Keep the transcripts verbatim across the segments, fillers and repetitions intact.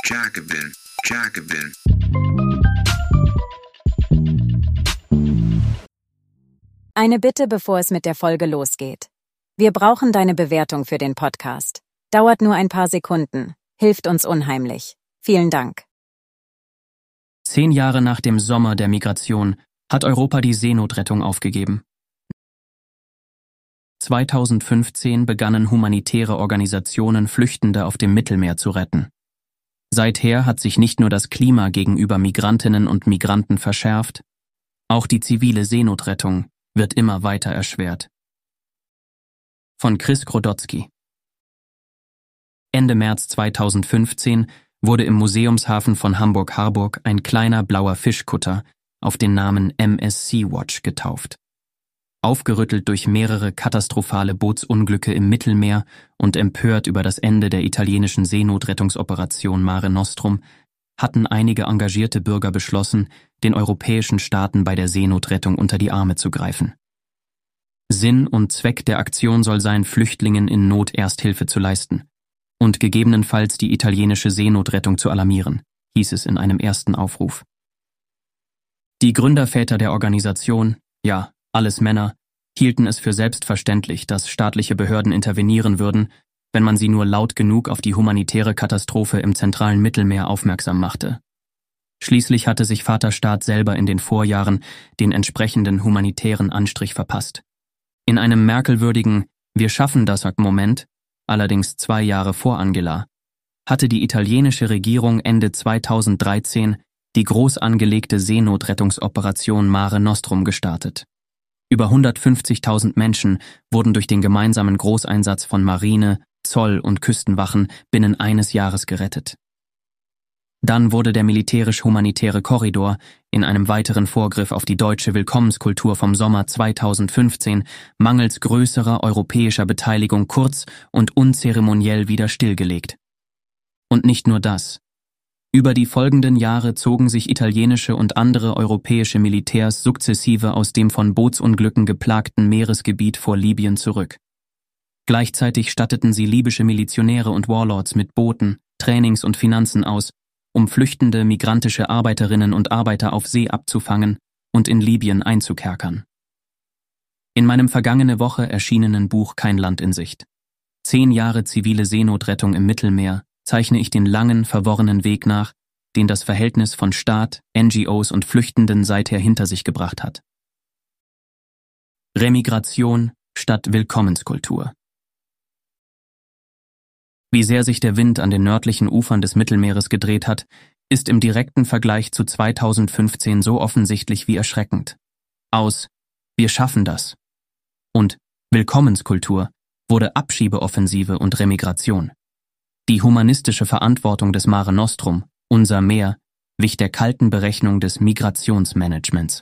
Jacobin, Jacobin. Eine Bitte, bevor es mit der Folge losgeht. Wir brauchen deine Bewertung für den Podcast. Dauert nur ein paar Sekunden, hilft uns unheimlich. Vielen Dank. Zehn Jahre nach dem Sommer der Migration hat Europa die Seenotrettung aufgegeben. zweitausendfünfzehn begannen humanitäre Organisationen, Flüchtende auf dem Mittelmeer zu retten. Seither hat sich nicht nur das Klima gegenüber Migrantinnen und Migranten verschärft, auch die zivile Seenotrettung wird immer weiter erschwert. Von Chris Grodotzky. Ende März zweitausendfünfzehn wurde im Museumshafen von Hamburg-Harburg ein kleiner blauer Fischkutter auf den Namen M S Sea-Watch getauft. Aufgerüttelt durch mehrere katastrophale Bootsunglücke im Mittelmeer und empört über das Ende der italienischen Seenotrettungsoperation Mare Nostrum, hatten einige engagierte Bürger beschlossen, den europäischen Staaten bei der Seenotrettung unter die Arme zu greifen. Sinn und Zweck der Aktion soll sein, Flüchtlingen in Not Ersthilfe zu leisten und gegebenenfalls die italienische Seenotrettung zu alarmieren, hieß es in einem ersten Aufruf. Die Gründerväter der Organisation, ja, alles Männer, hielten es für selbstverständlich, dass staatliche Behörden intervenieren würden, wenn man sie nur laut genug auf die humanitäre Katastrophe im zentralen Mittelmeer aufmerksam machte. Schließlich hatte sich Vaterstaat selber in den Vorjahren den entsprechenden humanitären Anstrich verpasst. In einem merkwürdigen Wir schaffen das Moment, allerdings zwei Jahre vor Angela, hatte die italienische Regierung Ende zweitausenddreizehn die groß angelegte Seenotrettungsoperation Mare Nostrum gestartet. Über hundertfünfzigtausend Menschen wurden durch den gemeinsamen Großeinsatz von Marine, Zoll und Küstenwachen binnen eines Jahres gerettet. Dann wurde der militärisch-humanitäre Korridor in einem weiteren Vorgriff auf die deutsche Willkommenskultur vom Sommer zweitausendfünfzehn mangels größerer europäischer Beteiligung kurz und unzeremoniell wieder stillgelegt. Und nicht nur das. Über die folgenden Jahre zogen sich italienische und andere europäische Militärs sukzessive aus dem von Bootsunglücken geplagten Meeresgebiet vor Libyen zurück. Gleichzeitig statteten sie libysche Milizionäre und Warlords mit Booten, Trainings und Finanzen aus, um flüchtende migrantische Arbeiterinnen und Arbeiter auf See abzufangen und in Libyen einzukerkern. In meinem vergangene Woche erschienenen Buch Kein Land in Sicht. Zehn Jahre zivile Seenotrettung im Mittelmeer zeichne ich den langen, verworrenen Weg nach, den das Verhältnis von Staat, N G Os und Flüchtenden seither hinter sich gebracht hat. Remigration statt Willkommenskultur. Wie sehr sich der Wind an den nördlichen Ufern des Mittelmeeres gedreht hat, ist im direkten Vergleich zu zweitausendfünfzehn so offensichtlich wie erschreckend. Aus Wir schaffen das und Willkommenskultur wurde Abschiebeoffensive und Remigration. Die humanistische Verantwortung des Mare Nostrum, unser Meer, wich der kalten Berechnung des Migrationsmanagements.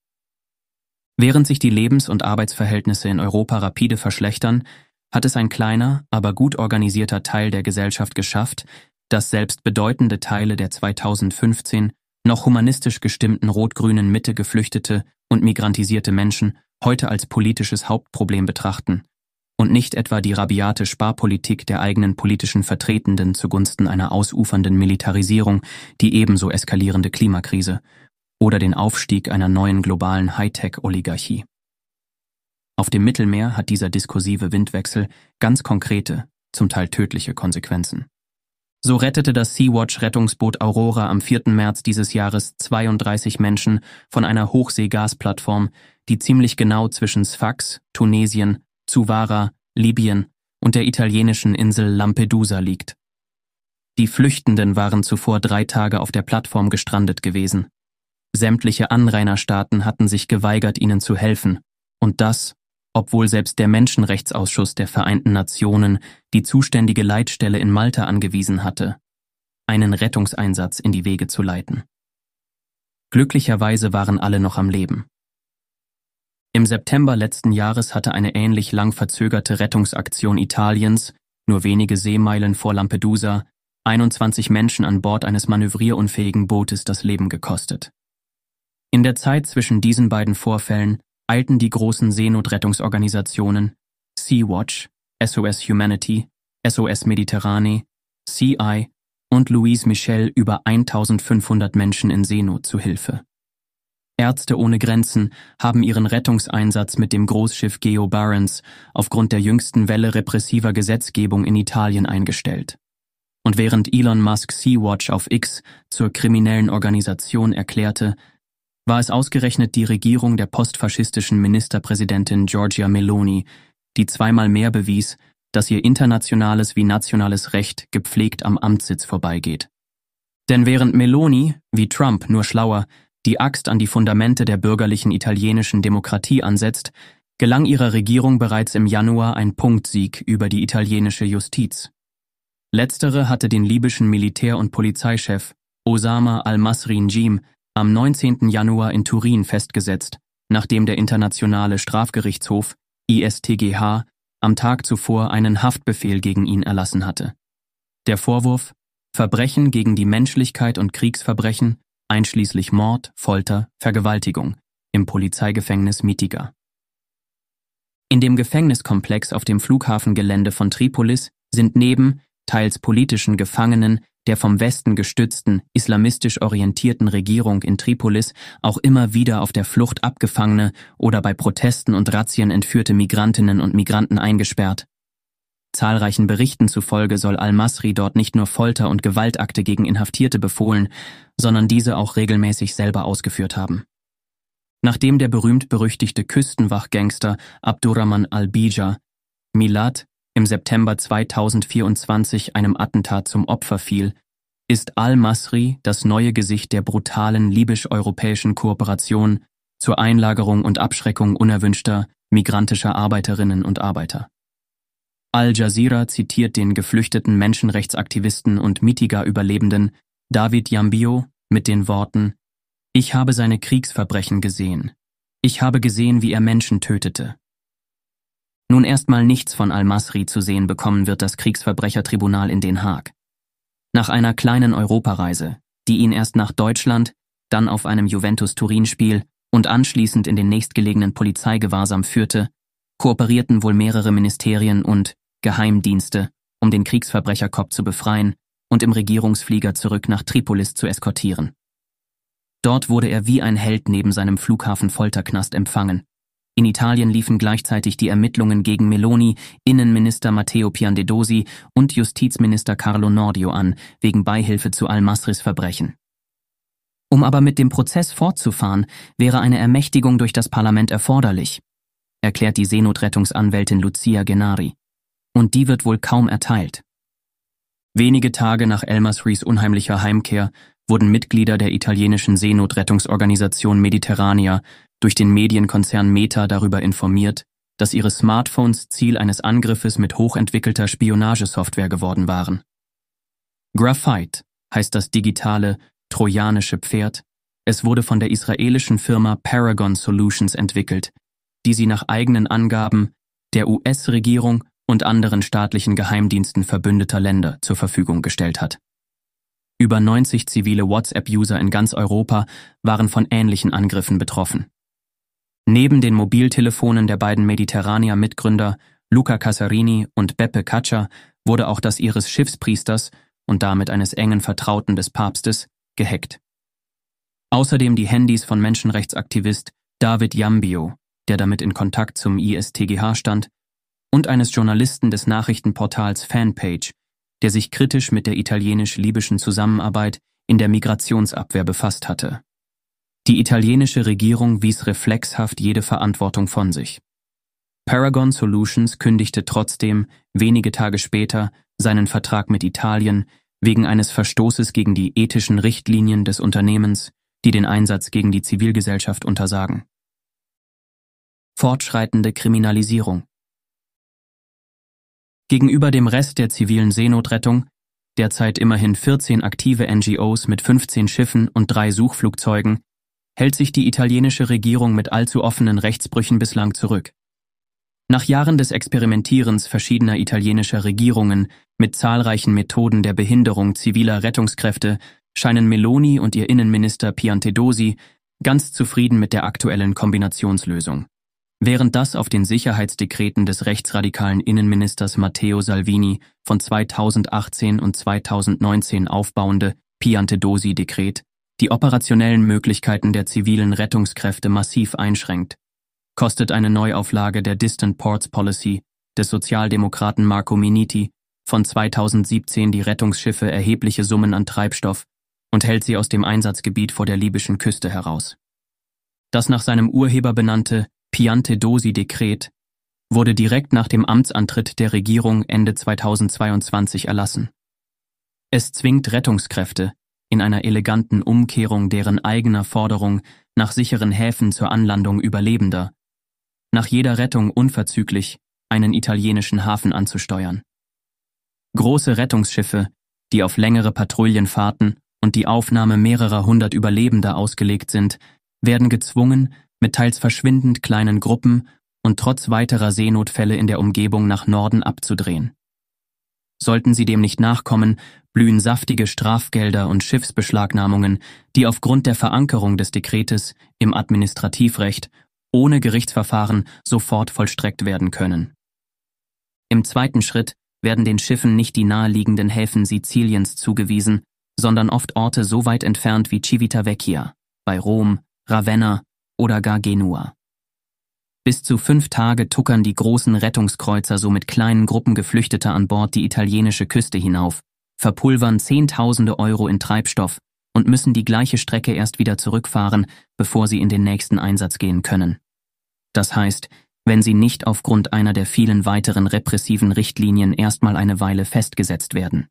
Während sich die Lebens- und Arbeitsverhältnisse in Europa rapide verschlechtern, hat es ein kleiner, aber gut organisierter Teil der Gesellschaft geschafft, dass selbst bedeutende Teile der zweitausendfünfzehn noch humanistisch gestimmten rot-grünen Mitte geflüchtete und migrantisierte Menschen heute als politisches Hauptproblem betrachten und nicht etwa die rabiate Sparpolitik der eigenen politischen Vertretenden zugunsten einer ausufernden Militarisierung, die ebenso eskalierende Klimakrise oder den Aufstieg einer neuen globalen Hightech-Oligarchie. Auf dem Mittelmeer hat dieser diskursive Windwechsel ganz konkrete, zum Teil tödliche Konsequenzen. So rettete das Sea-Watch-Rettungsboot Aurora am vierten März dieses Jahres zweiunddreißig Menschen von einer Hochseegasplattform, die ziemlich genau zwischen Sfax, Tunesien, Zuwara, Libyen und der italienischen Insel Lampedusa liegt. Die Flüchtenden waren zuvor drei Tage auf der Plattform gestrandet gewesen. Sämtliche Anrainerstaaten hatten sich geweigert, ihnen zu helfen, und das, obwohl selbst der Menschenrechtsausschuss der Vereinten Nationen die zuständige Leitstelle in Malta angewiesen hatte, einen Rettungseinsatz in die Wege zu leiten. Glücklicherweise waren alle noch am Leben. Im September letzten Jahres hatte eine ähnlich lang verzögerte Rettungsaktion Italiens, nur wenige Seemeilen vor Lampedusa, einundzwanzig Menschen an Bord eines manövrierunfähigen Bootes das Leben gekostet. In der Zeit zwischen diesen beiden Vorfällen eilten die großen Seenotrettungsorganisationen Sea-Watch, S O S Humanity, S O S Mediterrane, Sea Eye und Louise Michel über eintausendfünfhundert Menschen in Seenot zu Hilfe. Ärzte ohne Grenzen haben ihren Rettungseinsatz mit dem Großschiff Geo Barents aufgrund der jüngsten Welle repressiver Gesetzgebung in Italien eingestellt. Und während Elon Musk Sea-Watch auf X zur kriminellen Organisation erklärte, war es ausgerechnet die Regierung der postfaschistischen Ministerpräsidentin Giorgia Meloni, die zweimal mehr bewies, dass ihr internationales wie nationales Recht gepflegt am Amtssitz vorbeigeht. Denn während Meloni, wie Trump nur schlauer, die Axt an die Fundamente der bürgerlichen italienischen Demokratie ansetzt, gelang ihrer Regierung bereits im Januar ein Punktsieg über die italienische Justiz. Letztere hatte den libyschen Militär- und Polizeichef Osama al-Masri Njim am neunzehnten Januar in Turin festgesetzt, nachdem der Internationale Strafgerichtshof I S T G H am Tag zuvor einen Haftbefehl gegen ihn erlassen hatte. Der Vorwurf: Verbrechen gegen die Menschlichkeit und Kriegsverbrechen, einschließlich Mord, Folter, Vergewaltigung, im Polizeigefängnis Mitiga. In dem Gefängniskomplex auf dem Flughafengelände von Tripolis sind neben teils politischen Gefangenen der vom Westen gestützten, islamistisch orientierten Regierung in Tripolis auch immer wieder auf der Flucht abgefangene oder bei Protesten und Razzien entführte Migrantinnen und Migranten eingesperrt. Zahlreichen Berichten zufolge soll al-Masri dort nicht nur Folter- und Gewaltakte gegen Inhaftierte befohlen, sondern diese auch regelmäßig selber ausgeführt haben. Nachdem der berühmt-berüchtigte Küstenwachgangster Abdurrahman al-Bija Milad im September zweitausendvierundzwanzig einem Attentat zum Opfer fiel, ist al-Masri das neue Gesicht der brutalen libysch-europäischen Kooperation zur Einlagerung und Abschreckung unerwünschter migrantischer Arbeiterinnen und Arbeiter. Al Jazeera zitiert den geflüchteten Menschenrechtsaktivisten und Mitiga-Überlebenden David Yambio mit den Worten: Ich habe seine Kriegsverbrechen gesehen. Ich habe gesehen, wie er Menschen tötete. Nun erstmal nichts von al-Masri zu sehen bekommen wird das Kriegsverbrechertribunal in Den Haag. Nach einer kleinen Europareise, die ihn erst nach Deutschland, dann auf einem Juventus-Turin-Spiel und anschließend in den nächstgelegenen Polizeigewahrsam führte, kooperierten wohl mehrere Ministerien und Geheimdienste, um den Kriegsverbrecherkopf zu befreien und im Regierungsflieger zurück nach Tripolis zu eskortieren. Dort wurde er wie ein Held neben seinem Flughafen-Folterknast empfangen. In Italien liefen gleichzeitig die Ermittlungen gegen Meloni, Innenminister Matteo Piantedosi und Justizminister Carlo Nordio an, wegen Beihilfe zu al-Masris Verbrechen. Um aber mit dem Prozess fortzufahren, wäre eine Ermächtigung durch das Parlament erforderlich, erklärt die Seenotrettungsanwältin Lucia Gennari. Und die wird wohl kaum erteilt. Wenige Tage nach el-Masris unheimlicher Heimkehr wurden Mitglieder der italienischen Seenotrettungsorganisation Mediterranea durch den Medienkonzern Meta darüber informiert, dass ihre Smartphones Ziel eines Angriffes mit hochentwickelter Spionagesoftware geworden waren. Graphite heißt das digitale, trojanische Pferd. Es wurde von der israelischen Firma Paragon Solutions entwickelt, die sie nach eigenen Angaben der U S-Regierung und anderen staatlichen Geheimdiensten verbündeter Länder zur Verfügung gestellt hat. Über neunzig zivile WhatsApp-User in ganz Europa waren von ähnlichen Angriffen betroffen. Neben den Mobiltelefonen der beiden Mediterranea-Mitgründer Luca Casarini und Beppe Caccia wurde auch das ihres Schiffspriesters und damit eines engen Vertrauten des Papstes gehackt. Außerdem die Handys von Menschenrechtsaktivist David Yambio, der damit in Kontakt zum I S T G H stand, und eines Journalisten des Nachrichtenportals Fanpage, der sich kritisch mit der italienisch-libyschen Zusammenarbeit in der Migrationsabwehr befasst hatte. Die italienische Regierung wies reflexhaft jede Verantwortung von sich. Paragon Solutions kündigte trotzdem wenige Tage später seinen Vertrag mit Italien wegen eines Verstoßes gegen die ethischen Richtlinien des Unternehmens, die den Einsatz gegen die Zivilgesellschaft untersagen. Fortschreitende Kriminalisierung. Gegenüber dem Rest der zivilen Seenotrettung, derzeit immerhin vierzehn aktive N G Os mit fünfzehn Schiffen und drei Suchflugzeugen, hält sich die italienische Regierung mit allzu offenen Rechtsbrüchen bislang zurück. Nach Jahren des Experimentierens verschiedener italienischer Regierungen mit zahlreichen Methoden der Behinderung ziviler Rettungskräfte scheinen Meloni und ihr Innenminister Piantedosi ganz zufrieden mit der aktuellen Kombinationslösung. Während das auf den Sicherheitsdekreten des rechtsradikalen Innenministers Matteo Salvini von zweitausendachtzehn und zweitausendneunzehn aufbauende Piantedosi-Dekret die operationellen Möglichkeiten der zivilen Rettungskräfte massiv einschränkt, kostet eine Neuauflage der Distant Ports Policy des Sozialdemokraten Marco Minniti von zweitausendsiebzehn die Rettungsschiffe erhebliche Summen an Treibstoff und hält sie aus dem Einsatzgebiet vor der libyschen Küste heraus. Das nach seinem Urheber benannte Piantedosi-Dekret wurde direkt nach dem Amtsantritt der Regierung Ende zweitausendzweiundzwanzig erlassen. Es zwingt Rettungskräfte, in einer eleganten Umkehrung deren eigener Forderung nach sicheren Häfen zur Anlandung Überlebender, nach jeder Rettung unverzüglich einen italienischen Hafen anzusteuern. Große Rettungsschiffe, die auf längere Patrouillenfahrten und die Aufnahme mehrerer hundert Überlebender ausgelegt sind, werden gezwungen, mit teils verschwindend kleinen Gruppen und trotz weiterer Seenotfälle in der Umgebung nach Norden abzudrehen. Sollten sie dem nicht nachkommen, blühen saftige Strafgelder und Schiffsbeschlagnahmungen, die aufgrund der Verankerung des Dekretes im Administrativrecht ohne Gerichtsverfahren sofort vollstreckt werden können. Im zweiten Schritt werden den Schiffen nicht die naheliegenden Häfen Siziliens zugewiesen, sondern oft Orte so weit entfernt wie Civitavecchia, bei Rom, Ravenna oder gar Genua. Bis zu fünf Tage tuckern die großen Rettungskreuzer so mit kleinen Gruppen Geflüchteter an Bord die italienische Küste hinauf, verpulvern Zehntausende Euro in Treibstoff und müssen die gleiche Strecke erst wieder zurückfahren, bevor sie in den nächsten Einsatz gehen können. Das heißt, wenn sie nicht aufgrund einer der vielen weiteren repressiven Richtlinien erstmal eine Weile festgesetzt werden.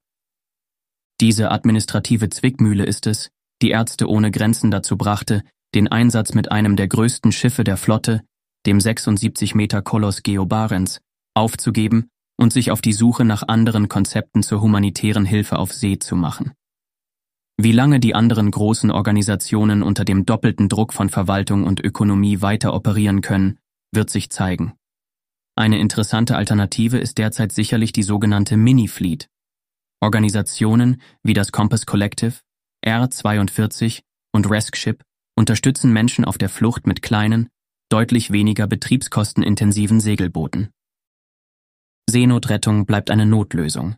Diese administrative Zwickmühle ist es, die Ärzte ohne Grenzen dazu brachte, den Einsatz mit einem der größten Schiffe der Flotte, dem sechsundsiebzig Meter Koloss Geo Barents, aufzugeben und sich auf die Suche nach anderen Konzepten zur humanitären Hilfe auf See zu machen. Wie lange die anderen großen Organisationen unter dem doppelten Druck von Verwaltung und Ökonomie weiter operieren können, wird sich zeigen. Eine interessante Alternative ist derzeit sicherlich die sogenannte Mini-Fleet. Organisationen wie das Compass Collective, R zweiundvierzig und Rescship unterstützen Menschen auf der Flucht mit kleinen, deutlich weniger betriebskostenintensiven Segelbooten. Seenotrettung bleibt eine Notlösung.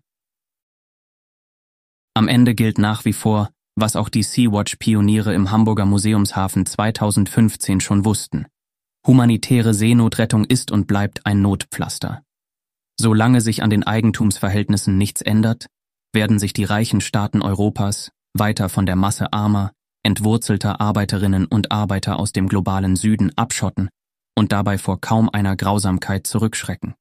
Am Ende gilt nach wie vor, was auch die Sea-Watch-Pioniere im Hamburger Museumshafen zweitausendfünfzehn schon wussten. Humanitäre Seenotrettung ist und bleibt ein Notpflaster. Solange sich an den Eigentumsverhältnissen nichts ändert, werden sich die reichen Staaten Europas weiter von der Masse armer, entwurzelter Arbeiterinnen und Arbeiter aus dem globalen Süden abschotten und dabei vor kaum einer Grausamkeit zurückschrecken.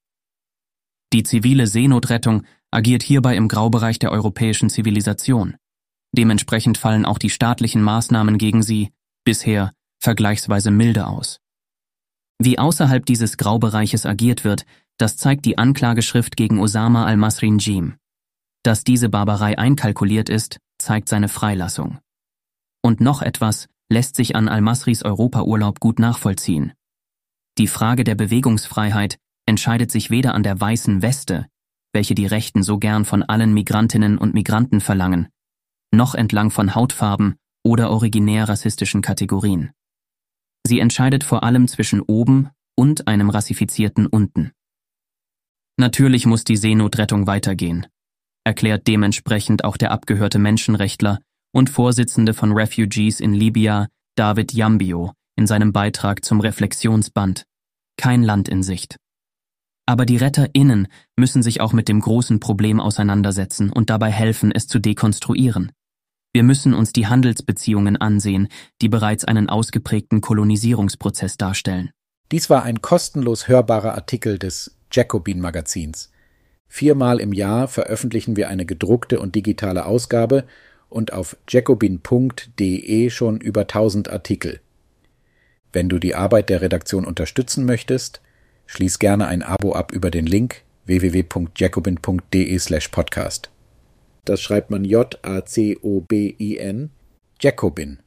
Die zivile Seenotrettung agiert hierbei im Graubereich der europäischen Zivilisation. Dementsprechend fallen auch die staatlichen Maßnahmen gegen sie bisher vergleichsweise milde aus. Wie außerhalb dieses Graubereiches agiert wird, das zeigt die Anklageschrift gegen Osama al-Masri-Njim. Dass diese Barbarei einkalkuliert ist, zeigt seine Freilassung. Und noch etwas lässt sich an al-Masris Europaurlaub gut nachvollziehen. Die Frage der Bewegungsfreiheit entscheidet sich weder an der weißen Weste, welche die Rechten so gern von allen Migrantinnen und Migranten verlangen, noch entlang von Hautfarben oder originär rassistischen Kategorien. Sie entscheidet vor allem zwischen oben und einem rassifizierten unten. Natürlich muss die Seenotrettung weitergehen, erklärt dementsprechend auch der abgehörte Menschenrechtler und Vorsitzende von Refugees in Libya, David Yambio, in seinem Beitrag zum Reflexionsband Kein Land in Sicht. Aber die RetterInnen müssen sich auch mit dem großen Problem auseinandersetzen und dabei helfen, es zu dekonstruieren. Wir müssen uns die Handelsbeziehungen ansehen, die bereits einen ausgeprägten Kolonisierungsprozess darstellen. Dies war ein kostenlos hörbarer Artikel des Jacobin-Magazins. Viermal im Jahr veröffentlichen wir eine gedruckte und digitale Ausgabe und auf jacobin punkt de schon über tausend Artikel. Wenn du die Arbeit der Redaktion unterstützen möchtest, schließ gerne ein Abo ab über den Link w w w punkt jacobin punkt de slash podcast. Das schreibt man J A C O B I N, Jacobin.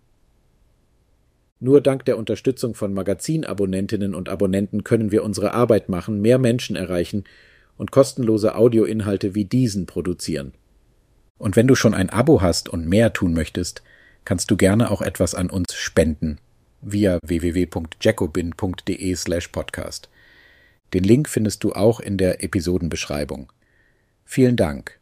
Nur dank der Unterstützung von Magazinabonnentinnen und Abonnenten können wir unsere Arbeit machen, mehr Menschen erreichen und kostenlose Audioinhalte wie diesen produzieren. Und wenn du schon ein Abo hast und mehr tun möchtest, kannst du gerne auch etwas an uns spenden. via w w w punkt jacobin punkt d e slash podcast. Den Link findest du auch in der Episodenbeschreibung. Vielen Dank.